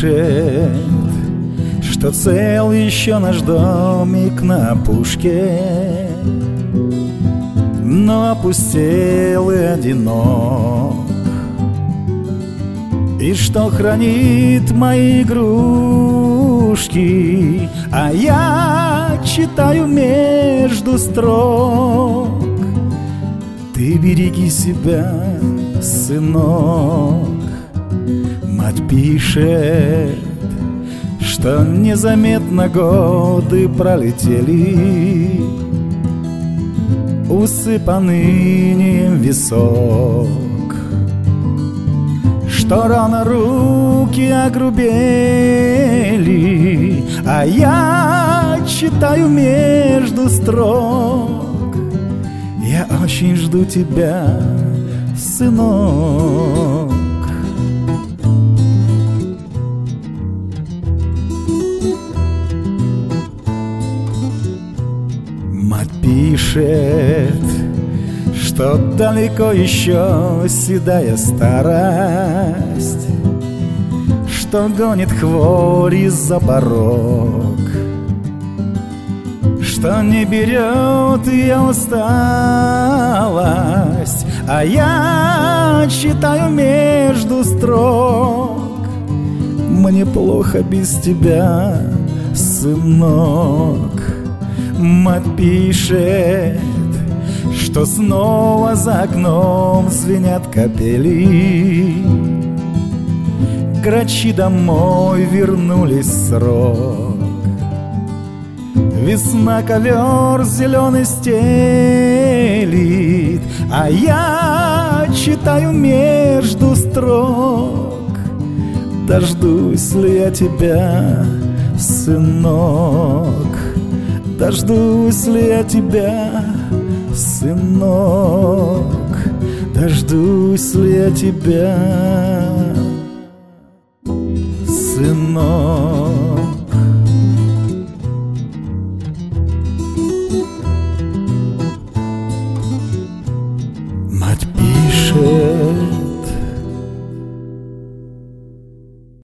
пишет, что цел еще наш домик на опушке, но опустел и одинок, и что хранит мои игрушки, а я читаю между строк. Ты береги себя, сынок. Мать пишет, что незаметно годы пролетели, усыпан инеем висок, что рано руки огрубели, а я читаю между строк. Я очень жду тебя, сынок. Мать пишет, что далеко еще седая старость, что гонит хворь за порог, что не берет ее усталость, а я читаю между строк. Мне плохо без тебя, сынок. Мать пишет, что снова за окном звенят капели, грачи домой вернулись в срок. Весна ковер зеленый стелит, а я читаю между строк. Дождусь ли я тебя, сынок? Дождусь ли я тебя, сынок? Дождусь ли я тебя?